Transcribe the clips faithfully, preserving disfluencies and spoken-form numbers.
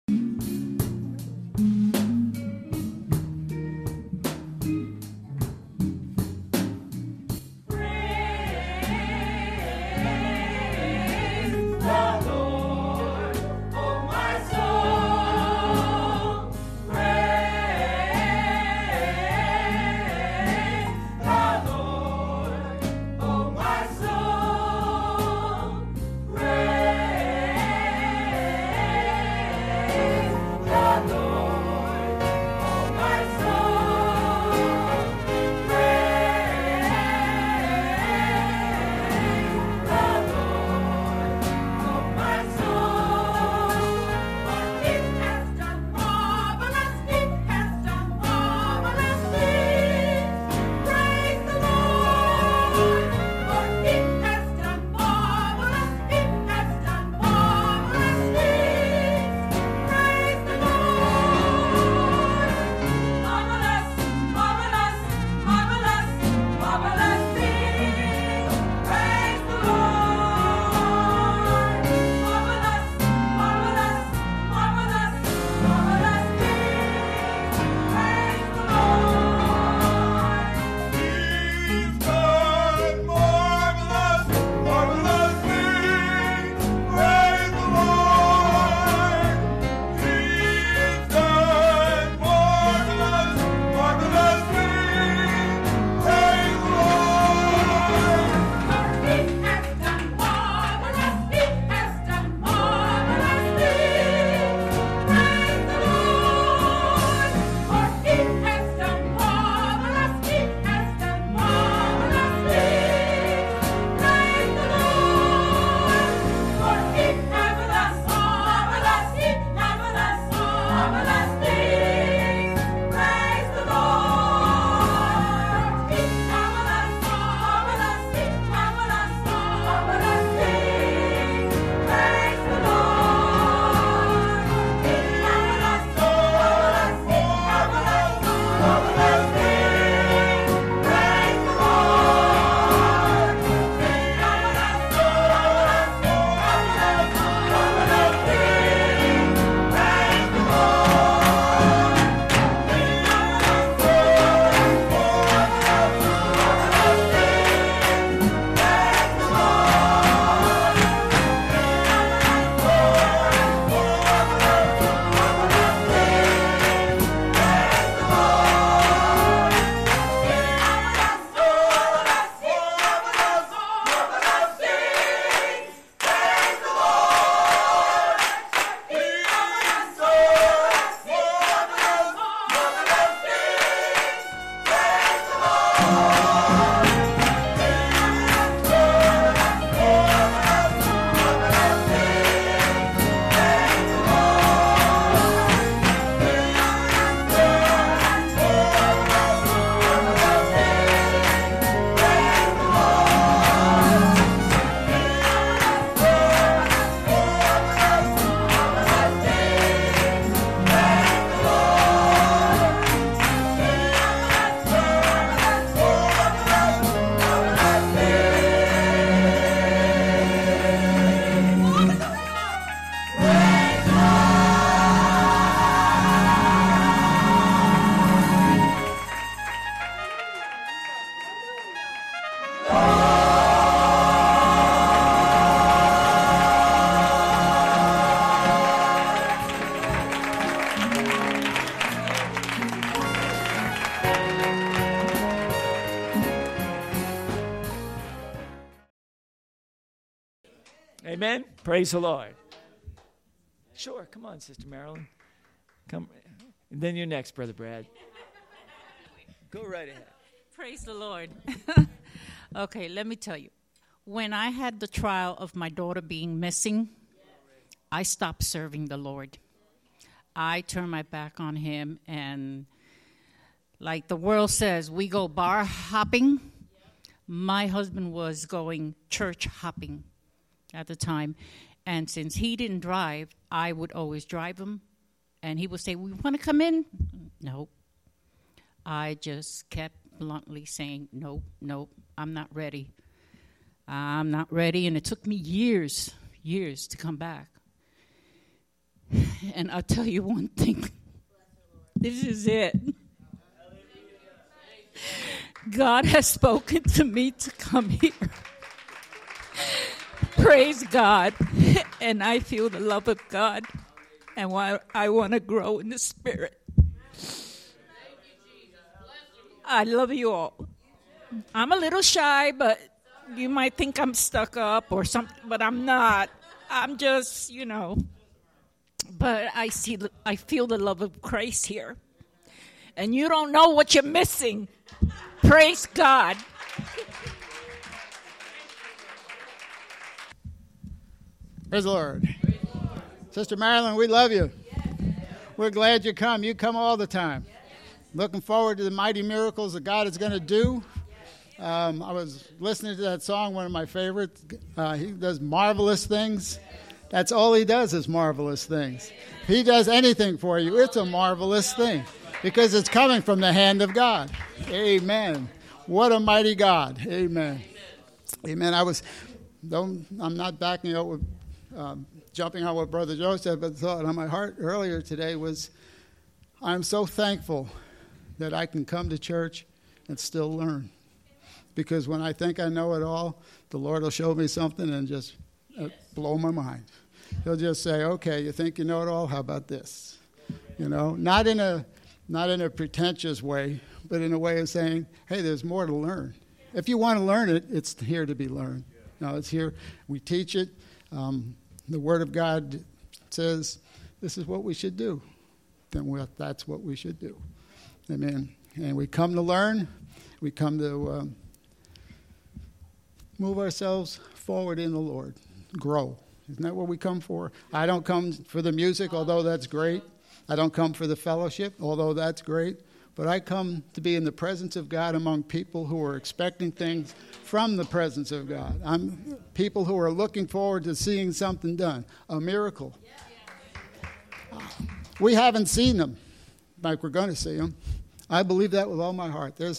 Amen? Praise the Lord. Sure, come on, Sister Marilyn. Come. And then you're next, Brother Brad. Go right ahead. Praise the Lord. Okay, let me tell you. When I had the trial of my daughter being missing, I stopped serving the Lord. I turned my back on him, and like the world says, we go bar hopping. My husband was going church hopping at the time. And since he didn't drive, I would always drive him. And he would say, we want to come in? No. I just kept bluntly saying, nope, nope, I'm not ready. I'm not ready. And it took me years, years to come back. And I'll tell you one thing. This is it. God has spoken to me to come here. Praise God. And I feel the love of God. And why I want to grow in the Spirit. I love you all. I'm a little shy, but you might think I'm stuck up or something, but I'm not. I'm just, you know, but I see, I feel the love of Christ here. And you don't know what you're missing. Praise God. Praise the Lord. Praise the Lord. Sister Marilyn, we love you. Yes. We're glad you come. You come all the time. Yes. Looking forward to the mighty miracles that God is going to do. Um, I was listening to that song, one of my favorites. Uh, he does marvelous things. That's all he does is marvelous things. If he does anything for you, it's a marvelous thing because it's coming from the hand of God. Amen. What a mighty God. Amen. Amen. I was, don't, I'm not backing up with, um, jumping on what Brother Joe said, but the thought on my heart earlier today was, I'm so thankful that I can come to church and still learn. Because when I think I know it all, the Lord will show me something and just uh, blow my mind. He'll just say, okay, you think you know it all? How about this? You know, not in a not in a pretentious way, but in a way of saying, hey, there's more to learn. If you want to learn it, it's here to be learned. No, it's here. We teach it. Um, the Word of God says this is what we should do. Then we, that's what we should do. Amen. And we come to learn. We come to um, move ourselves forward in the Lord. Grow. Isn't that what we come for? I don't come for the music, although that's great. I don't come for the fellowship, although that's great. But I come to be in the presence of God among people who are expecting things from the presence of God. I'm people who are looking forward to seeing something done, a miracle. We haven't seen them like we're going to see them. I believe that with all my heart. There's,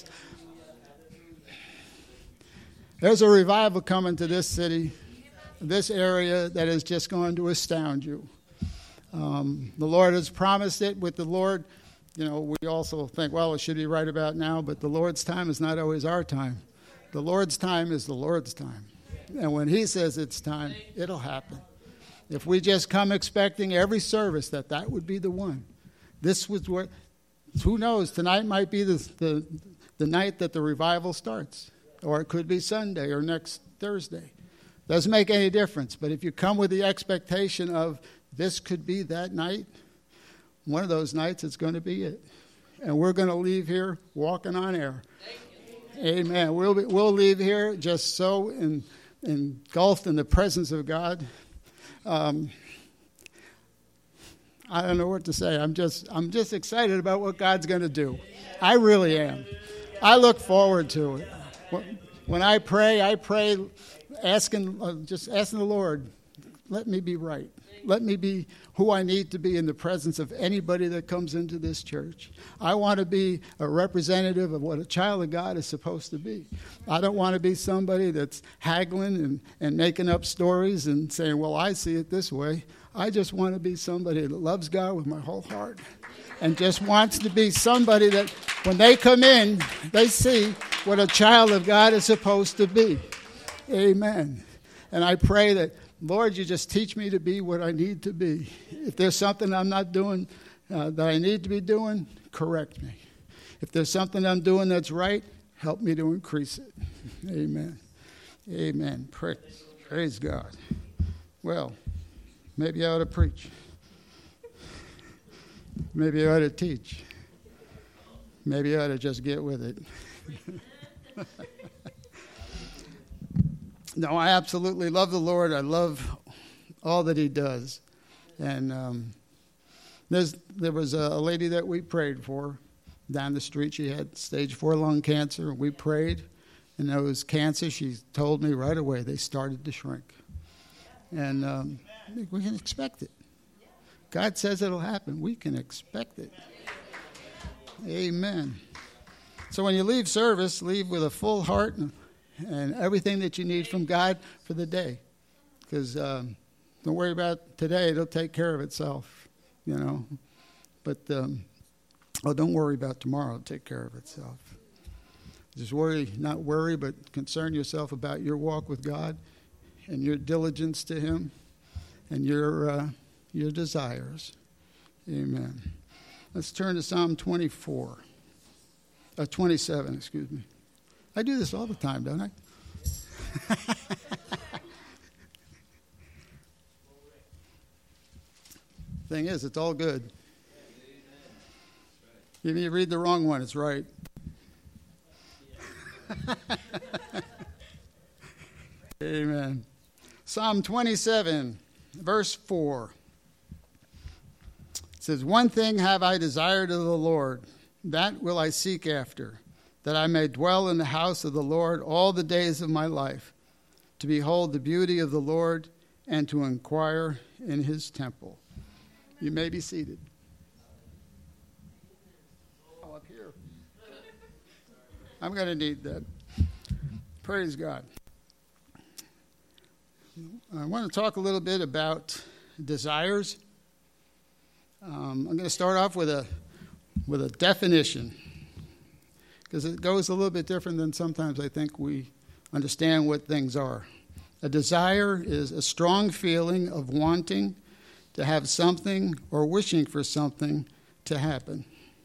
there's a revival coming to this city, this area, that is just going to astound you. Um, the Lord has promised it. With the Lord, you know, we also think, well, it should be right about now, but the Lord's time is not always our time. The Lord's time is the Lord's time. And when he says it's time, it'll happen. If we just come expecting every service that that would be the one. This was what, who knows, tonight might be the, the, the night that the revival starts. Or it could be Sunday or next Thursday. Doesn't make any difference. But if you come with the expectation of this could be that night, one of those nights it's going to be it. And we're going to leave here walking on air. Amen. We'll be, we'll leave here just so in, engulfed in the presence of God. Um, I don't know what to say. I'm just I'm just excited about what God's going to do. I really am. I look forward to it. When I pray, I pray asking, uh, just asking the Lord, let me be right. Let me be who I need to be in the presence of anybody that comes into this church. I want to be a representative of what a child of God is supposed to be. I don't want to be somebody that's haggling and, and making up stories and saying, well, I see it this way. I just want to be somebody that loves God with my whole heart and just wants to be somebody that when they come in, they see what a child of God is supposed to be. Amen. And I pray that, Lord, you just teach me to be what I need to be. If there's something I'm not doing uh, that I need to be doing, correct me. If there's something I'm doing that's right, help me to increase it. Amen. Amen. Praise, praise God. Well, maybe I ought to preach. Maybe I ought to teach. Maybe I ought to just get with it. No, I absolutely love the Lord. I love all that he does. And um, there's, there was a, a lady that we prayed for down the street. She had stage four lung cancer. We prayed, and there was cancer. She told me right away they started to shrink. And um, we can expect it. God says it'll happen. We can expect it. Amen. So when you leave service, leave with a full heart and and everything that you need from God for the day. Because um, don't worry about today. It'll take care of itself. you know. But, um, oh, don't worry about tomorrow. It'll take care of itself. Just worry, not worry, but concern yourself about your walk with God and your diligence to him and your uh, your desires. Amen. Let's turn to Psalm twenty-four. Uh, twenty-seven, excuse me. I do this all the time, don't I? Thing is, it's all good. Even if you read the wrong one, it's right. Amen. Psalm twenty-seven, verse four. It says, "One thing have I desired of the Lord, that will I seek after, that I may dwell in the house of the Lord all the days of my life, to behold the beauty of the Lord and to inquire in his temple." You may be seated. Oh, up here. I'm going to need that. Praise God. I want to talk a little bit about desires. Um, I'm going to start off with a with a definition, because it goes a little bit different than sometimes I think we understand what things are. A desire is a strong feeling of wanting to have something or wishing for something to happen.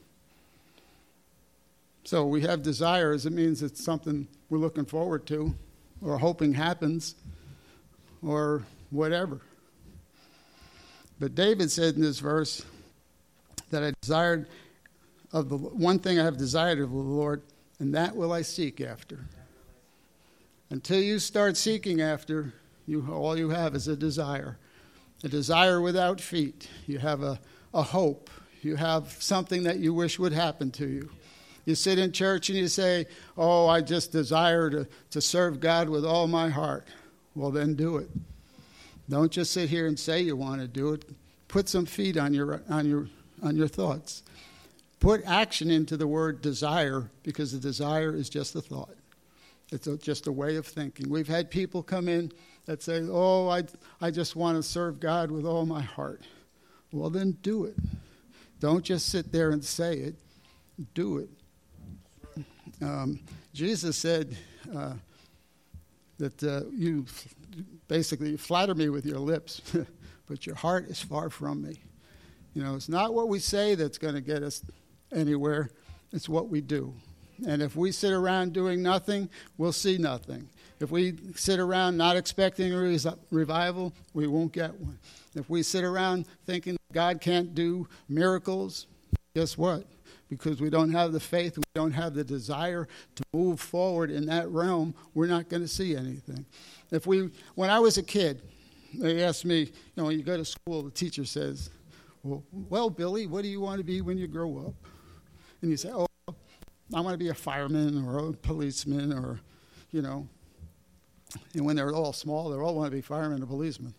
So we have desires. It means it's something we're looking forward to or hoping happens or whatever. But David said in this verse that I desired of the one thing I have desired of the Lord, and that will I seek after. Until you start seeking after, you all you have is a desire. A desire without feet. You have a, a hope. You have something that you wish would happen to you. You sit in church and you say, "Oh, I just desire to, to serve God with all my heart." Well, then do it. Don't just sit here and say you want to do it. Put some feet on your on your on your thoughts. Put action into the word desire, because the desire is just a thought. It's a, just a way of thinking. We've had people come in that say, "Oh, I I just want to serve God with all my heart." Well, then do it. Don't just sit there and say it. Do it. Um, Jesus said uh, that uh, you basically flatter me with your lips, but your heart is far from me. You know, it's not what we say that's going to get us anywhere. It's what we do. And if we sit around doing nothing, we'll see nothing. If we sit around not expecting a res- revival, we won't get one. If we sit around thinking God can't do miracles, guess what? Because we don't have the faith, we don't have the desire to move forward in that realm, we're not going to see anything. If we, when I was a kid, they asked me, you know, when you go to school, the teacher says, well, well, Billy, what do you want to be when you grow up? And you say, oh, I want to be a fireman or a policeman, or, you know. And when they're all small, they all want to be firemen or policemen.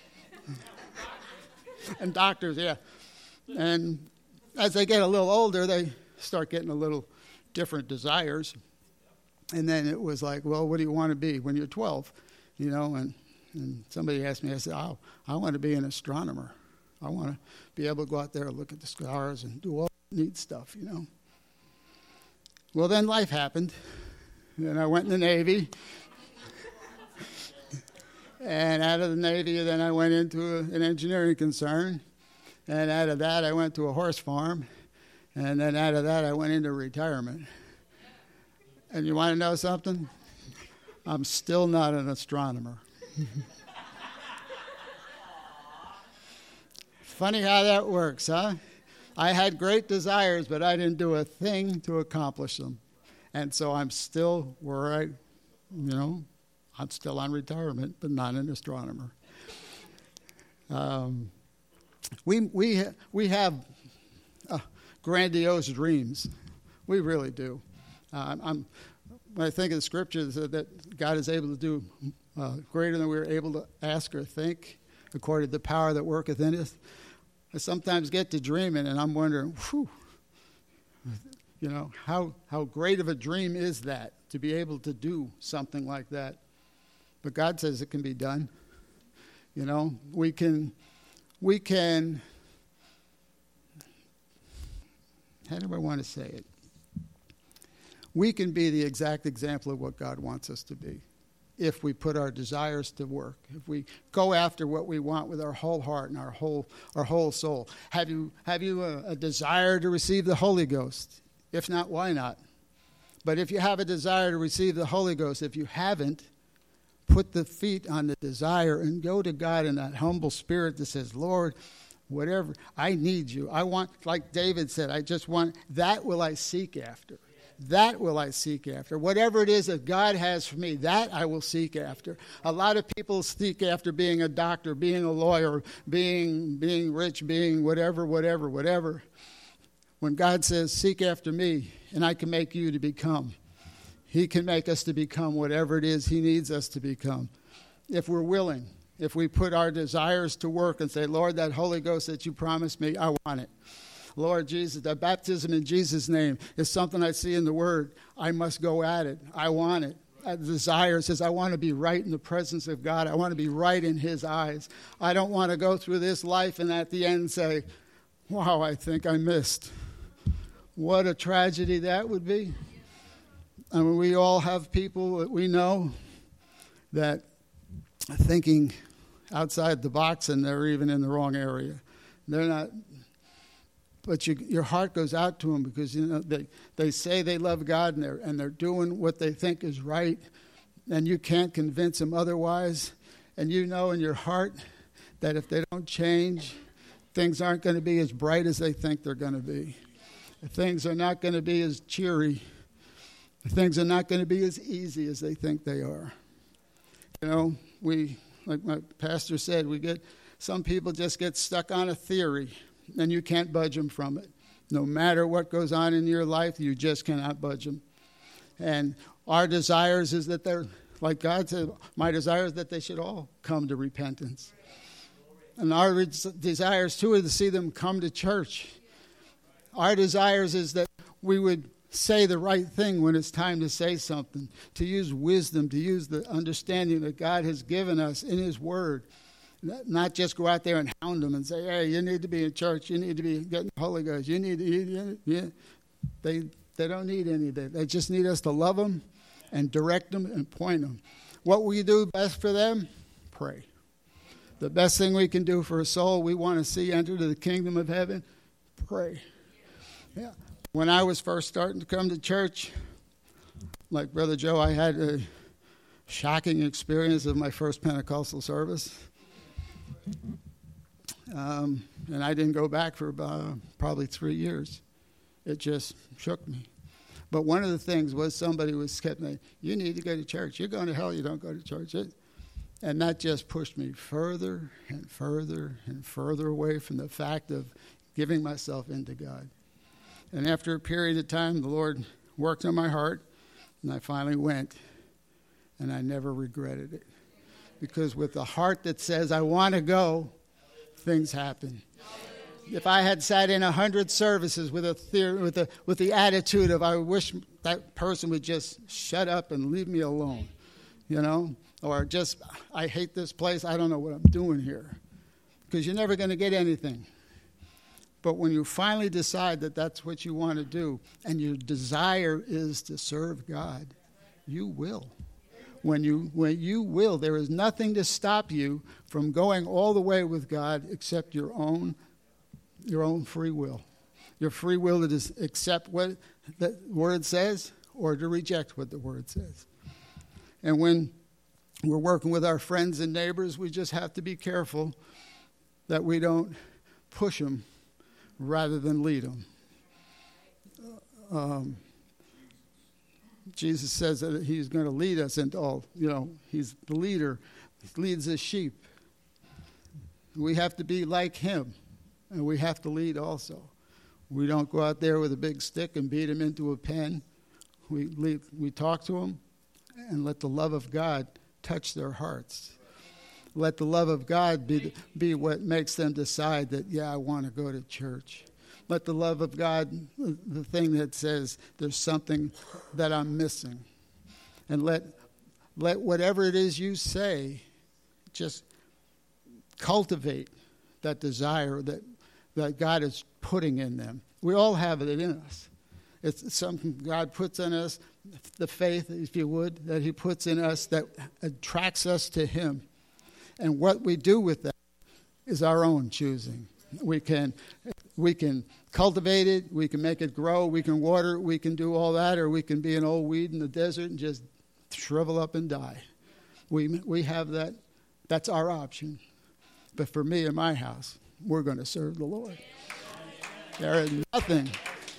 And doctors, yeah. And as they get a little older, they start getting a little different desires. And then it was like, well, what do you want to be when you're twelve? You know, and, and somebody asked me, I said, oh, I want to be an astronomer. I want to be able to go out there and look at the stars and do all that neat stuff, you know. Well, then life happened. Then I went in the Navy. And out of the Navy, then I went into a, an engineering concern. And out of that, I went to a horse farm. And then out of that, I went into retirement. And you want to know something? I'm still not an astronomer. Funny how that works, huh? I had great desires, but I didn't do a thing to accomplish them. And so I'm still where I, you know, I'm still on retirement, but not an astronomer. Um, we we we have uh, grandiose dreams. We really do. Uh, I'm when I think of the scriptures that God is able to do uh, greater than we are able to ask or think, according to the power that worketh in us. I sometimes get to dreaming, and I'm wondering, whew, you know, how how great of a dream is that, to be able to do something like that? But God says it can be done. You know, we can we can how do I want to say it? We can be the exact example of what God wants us to be if we put our desires to work, if we go after what we want with our whole heart and our whole our whole soul. Have you have you a, a desire to receive the Holy Ghost? If not, why not? But if you have a desire to receive the Holy Ghost, if you haven't, put the feet on the desire and go to God in that humble spirit that says, Lord, whatever, I need you. I want, like David said, I just want, that will I seek after. That will I seek after. Whatever it is that God has for me, that I will seek after. A lot of people seek after being a doctor, being a lawyer, being being rich, being whatever, whatever, whatever. When God says, seek after me, and I can make you to become, he can make us to become whatever it is he needs us to become. If we're willing, if we put our desires to work and say, Lord, that Holy Ghost that you promised me, I want it. Lord Jesus, the baptism in Jesus' name is something I see in the Word. I must go at it. I want it. A desire says, I want to be right in the presence of God. I want to be right in his eyes. I don't want to go through this life and at the end say, wow, I think I missed. What a tragedy that would be. I mean, we all have people that we know that are thinking outside the box and they're even in the wrong area. They're not... But you, your heart goes out to them because, you know, they, they say they love God and they're, and they're doing what they think is right, and you can't convince them otherwise. And you know in your heart that if they don't change, things aren't going to be as bright as they think they're going to be. Things are not going to be as cheery. Things are not going to be as easy as they think they are. You know, we, like my pastor said, we get, some people just get stuck on a theory. And you can't budge them from it. No matter what goes on in your life, you just cannot budge them. And our desires is that they're, like God said, my desire is that they should all come to repentance. And our desires, too, is to see them come to church. Our desires is that we would say the right thing when it's time to say something, to use wisdom, to use the understanding that God has given us in his word. Not just go out there and hound them and say, hey, you need to be in church. You need to be getting the Holy Ghost. You need to, you, you, they, they don't need any of that. They just need us to love them and direct them and point them. What we do best for them? Pray. The best thing we can do for a soul we want to see enter to the kingdom of heaven? Pray. Yeah. When I was first starting to come to church, like Brother Joe, I had a shocking experience of my first Pentecostal service. Um, and I didn't go back for about, probably three years. It just shook me. But one of the things was somebody was kept me, you need to go to church. You're going to hell, you don't go to church. It, and that just pushed me further and further and further away from the fact of giving myself into God. And after a period of time, the Lord worked on my heart, and I finally went, and I never regretted it. Because with the heart that says, I want to go, things happen. If I had sat in a hundred services with a theory, with a, with the attitude of, I wish that person would just shut up and leave me alone, you know, or just, I hate this place, I don't know what I'm doing here. Because you're never going to get anything. But when you finally decide that that's what you want to do, and your desire is to serve God, you will. When you when you will, there is nothing to stop you from going all the way with God except your own your own free will. Your free will to accept what the Word says or to reject what the Word says. And when we're working with our friends and neighbors, we just have to be careful that we don't push them rather than lead them. Um, Jesus says that he's going to lead us into all, you know, he's the leader. He leads his sheep. We have to be like him, and we have to lead also. We don't go out there with a big stick and beat him into a pen. We lead, we talk to him and let the love of God touch their hearts. Let the love of God be, be what makes them decide that, yeah, I want to go to church. Let the love of God, the thing that says there's something that I'm missing. And let let whatever it is you say, just cultivate that desire that, that God is putting in them. We all have it in us. It's something God puts in us, the faith, if you would, that he puts in us that attracts us to him. And what we do with that is our own choosing. We can we can cultivate it, we can make it grow, we can water it, we can do all that, or we can be an old weed in the desert and just shrivel up and die. We we have that. That's our option. But for me and my house, we're going to serve the Lord. There is nothing.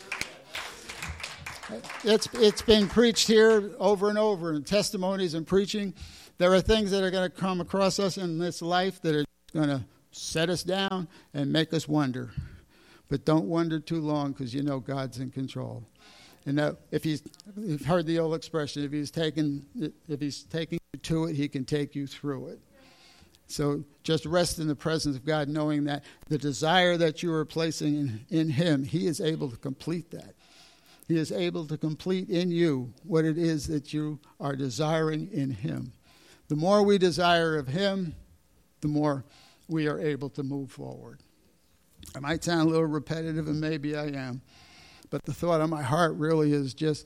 It's it's been preached here over and over in testimonies and preaching. There are things that are going to come across us in this life that are going to set us down and make us wonder. But don't wonder too long, because you know God's in control. And that if he's, you've heard the old expression, if he's taking if he's taking you to it, he can take you through it. So just rest in the presence of God, knowing that the desire that you are placing in, in him, he is able to complete that. He is able to complete in you what it is that you are desiring in him. The more we desire of him, the more we are able to move forward. I might sound a little repetitive, and maybe I am, but the thought on my heart really is just,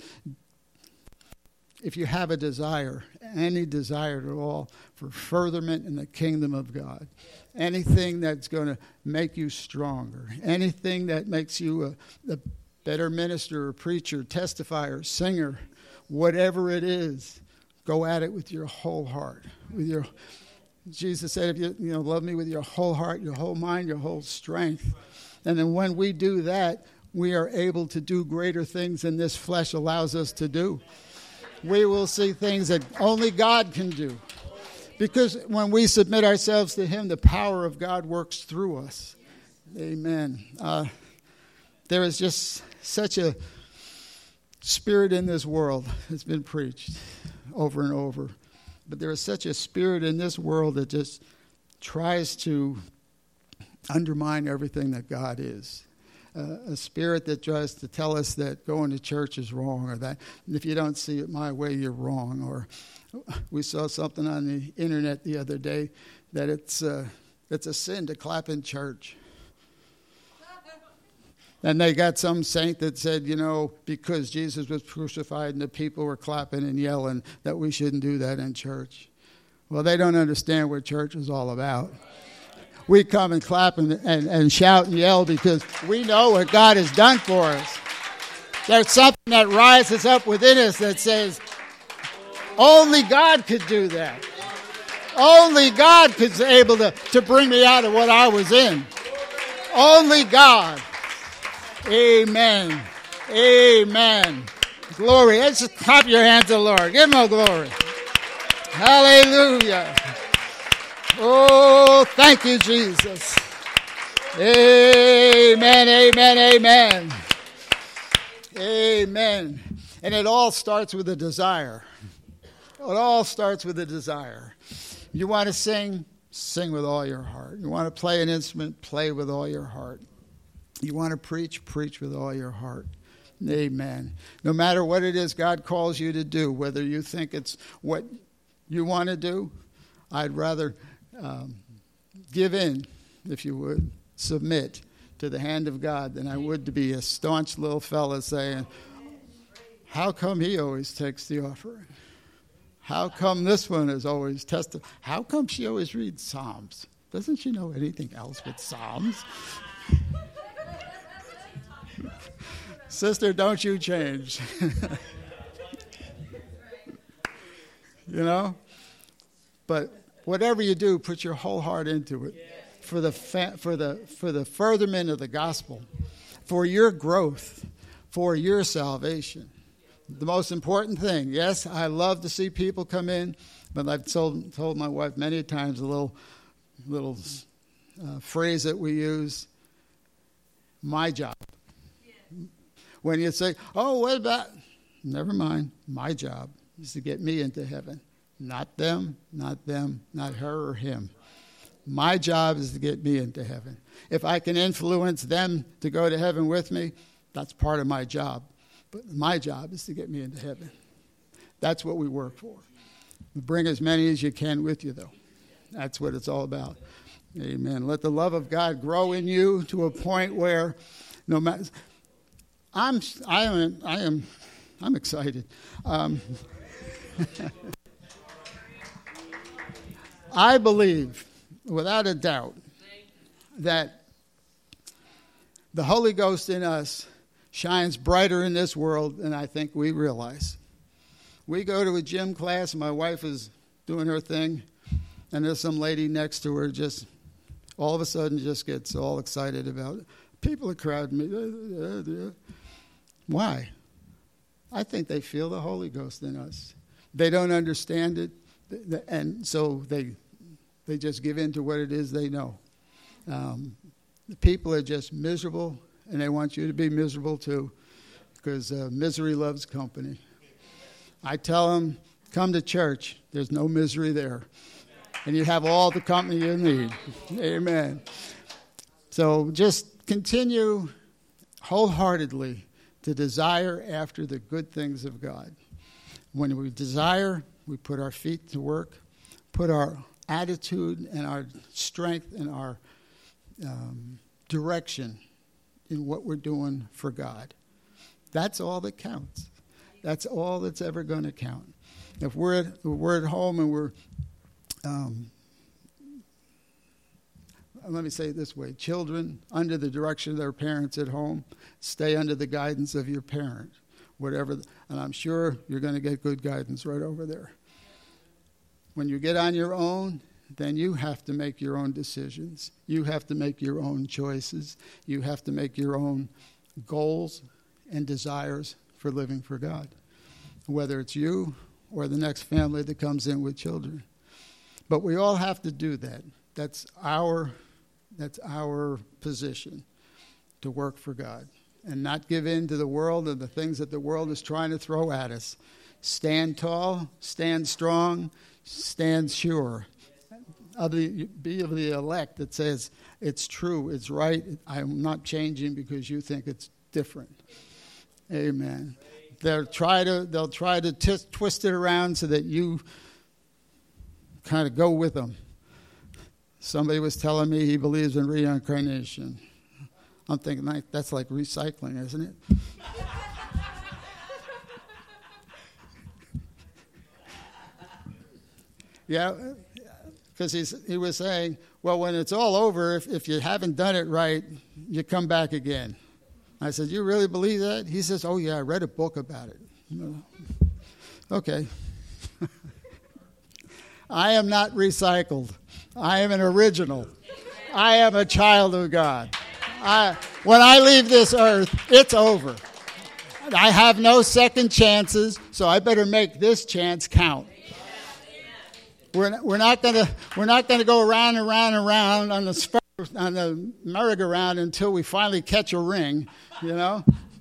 if you have a desire, any desire at all, for furtherment in the kingdom of God, anything that's going to make you stronger, anything that makes you a, a better minister or preacher, testifier, singer, whatever it is, go at it with your whole heart. With your, Jesus said, if you, you know, love me with your whole heart, your whole mind, your whole strength. And then when we do that, we are able to do greater things than this flesh allows us to do. We will see things that only God can do. Because when we submit ourselves to him, the power of God works through us. Amen. Uh, there is just such a spirit in this world that's been preached over and over. But there is such a spirit in this world that just tries to undermine everything that God is. Uh, a spirit that tries to tell us that going to church is wrong, or that if you don't see it my way, you're wrong. Or we saw something on the internet the other day that it's uh, it's a sin to clap in church. And they got some saint that said, you know, because Jesus was crucified and the people were clapping and yelling, that we shouldn't do that in church. Well, they don't understand what church is all about. We come and clap and, and, and shout and yell because we know what God has done for us. There's something that rises up within us that says, only God could do that. Only God could be able to, to bring me out of what I was in. Only God. Amen. Amen. Glory. Let's just clap your hands to the Lord. Give him all glory. Hallelujah. Oh, thank you, Jesus. Amen, amen, amen. Amen. And it all starts with a desire. It all starts with a desire. You want to sing? Sing with all your heart. You want to play an instrument? Play with all your heart. You want to preach? Preach with all your heart. Amen. No matter what it is God calls you to do, whether you think it's what you want to do, I'd rather um, give in, if you would, submit to the hand of God than I would to be a staunch little fella saying, how come he always takes the offering? How come this one is always tested? How come she always reads Psalms? Doesn't she know anything else but Psalms? Sister, don't you change. You know? But whatever you do, put your whole heart into it for the fa- for the for the furtherment of the gospel, for your growth, for your salvation. The most important thing. Yes, I love to see people come in, but I've told told my wife many times a little little uh, phrase that we use. My job. When you say, "Oh, what about?" Never mind. My job is to get me into heaven. Not them, not them, not her or him. My job is to get me into heaven. If I can influence them to go to heaven with me, that's part of my job. But my job is to get me into heaven. That's what we work for. Bring as many as you can with you, though. That's what it's all about. Amen. Let the love of God grow in you to a point where no matter I'm, I am, I am, I'm excited. Um, I believe, without a doubt, that the Holy Ghost in us shines brighter in this world than I think we realize. We go to a gym class, and my wife is doing her thing, and there's some lady next to her just all of a sudden just gets all excited about it. People are crowding me. Why? I think they feel the Holy Ghost in us. They don't understand it, and so they they just give in to what it is they know. Um, the people are just miserable, and they want you to be miserable too, because uh, misery loves company. I tell them, come to church. There's no misery there. And you have all the company you need. Amen. So just continue wholeheartedly to desire after the good things of God. When we desire, we put our feet to work, put our attitude and our strength and our um, direction in what we're doing for God. That's all that counts. That's all that's ever going to count. If we're at, if we're at home and we're, um, let me say it this way, children under the direction of their parents at home, stay under the guidance of your parent, whatever, and I'm sure you're going to get good guidance right over there. When you get on your own, then you have to make your own decisions. You have to make your own choices. You have to make your own goals and desires for living for God, whether it's you or the next family that comes in with children. But we all have to do that. That's our, that's our position, to work for God and not give in to the world and the things that the world is trying to throw at us. Stand tall, stand strong, stand sure. Of the, be of the elect that says, it's true, it's right, I'm not changing because you think it's different. Amen. They'll try to they'll try to t- twist it around so that you kind of go with them. Somebody was telling me he believes in reincarnation. I'm thinking, like, that's like recycling, isn't it? Yeah, because he was saying, well, when it's all over, if, if you haven't done it right, you come back again. I said, you really believe that? He says, oh, yeah, I read a book about it. Okay. I am not recycled. I am an original. I am a child of God. I, when I leave this earth, it's over. I have no second chances, so I better make this chance count. We're we're not gonna we're not gonna go around and around and around on the on the merry-go-round until we finally catch a ring, you know.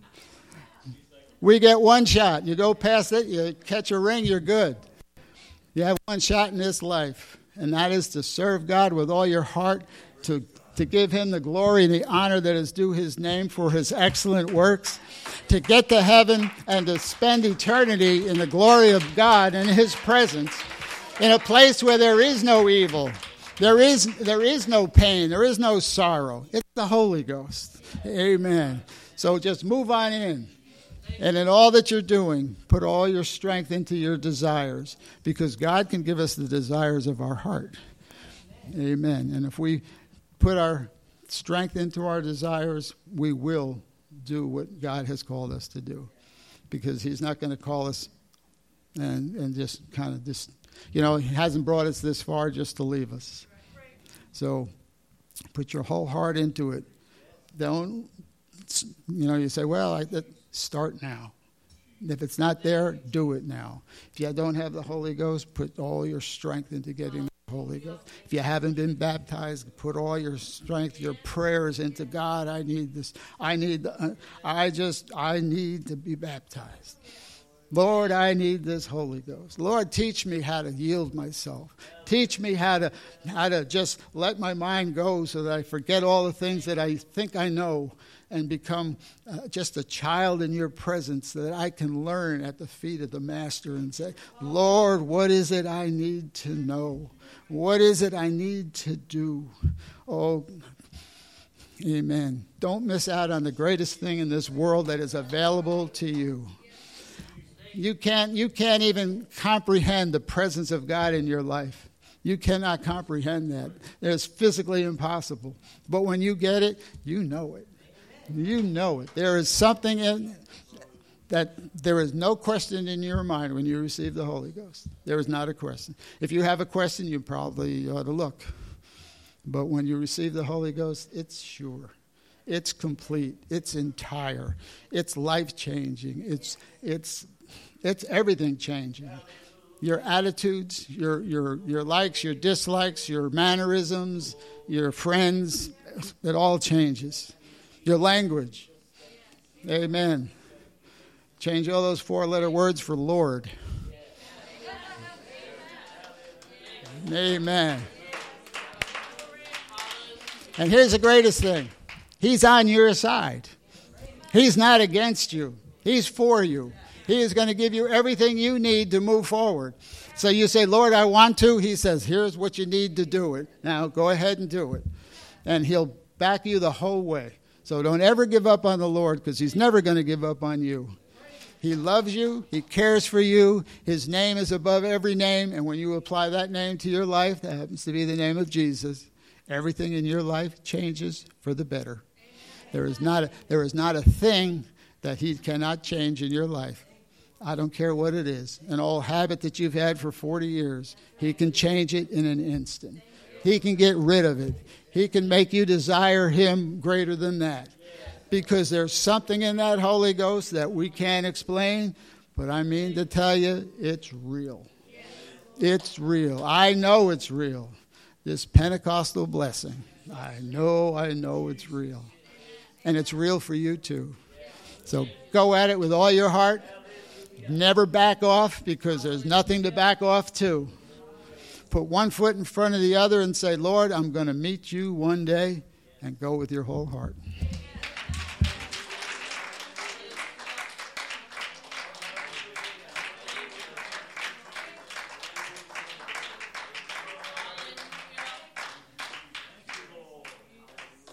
We get one shot. You go past it, you catch a ring, you're good. You have one shot in this life, and that is to serve God with all your heart, to to give him the glory and the honor that is due his name for his excellent works, to get to heaven and to spend eternity in the glory of God and his presence, in a place where there is no evil, there is there is no pain, there is no sorrow. It's the Holy Ghost. Amen. So just move on in. And in all that you're doing, put all your strength into your desires, because God can give us the desires of our heart. Amen. And if we put our strength into our desires, we will do what God has called us to do, because he's not going to call us and, and just kind of just... You know, he hasn't brought us this far just to leave us. So put your whole heart into it. Don't, you know, you say, well, I, start now. If it's not there, do it now. If you don't have the Holy Ghost, put all your strength into getting the Holy Ghost. If you haven't been baptized, put all your strength, your prayers into God. I need this. I need, the, I just, I need to be baptized. Lord, I need this Holy Ghost. Lord, teach me how to yield myself. Teach me how to how to just let my mind go so that I forget all the things that I think I know and become uh, just a child in your presence, so that I can learn at the feet of the Master and say, Lord, what is it I need to know? What is it I need to do? Oh, Amen. Don't miss out on the greatest thing in this world that is available to you. You can't, you can't even comprehend the presence of God in your life. You cannot comprehend that. It's physically impossible. But when you get it, you know it. You know it. There is something in that there is no question in your mind when you receive the Holy Ghost. There is not a question. If you have a question, you probably ought to look. But when you receive the Holy Ghost, it's sure. It's complete. It's entire. It's life-changing. It's it's it's everything changing. Your attitudes, your your your likes, your dislikes, your mannerisms, your friends, it all changes. Your language. Amen. Change all those four-letter words for Lord. Amen. And here's the greatest thing. He's on your side. He's not against you. He's for you. He is going to give you everything you need to move forward. So you say, Lord, I want to. He says, here's what you need to do it. Now go ahead and do it. And he'll back you the whole way. So don't ever give up on the Lord, because he's never going to give up on you. He loves you. He cares for you. His name is above every name. And when you apply that name to your life, that happens to be the name of Jesus, everything in your life changes for the better. There is not a, there is not a thing that he cannot change in your life. I don't care what it is. An old habit that you've had for forty years, he can change it in an instant. He can get rid of it. He can make you desire him greater than that. Because there's something in that Holy Ghost that we can't explain, but I mean to tell you, it's real. It's real. I know it's real. This Pentecostal blessing, I know, I know it's real. And it's real for you too. So go at it with all your heart. Never back off, because there's nothing to back off to. Put one foot in front of the other and say, Lord, I'm going to meet you one day, and go with your whole heart.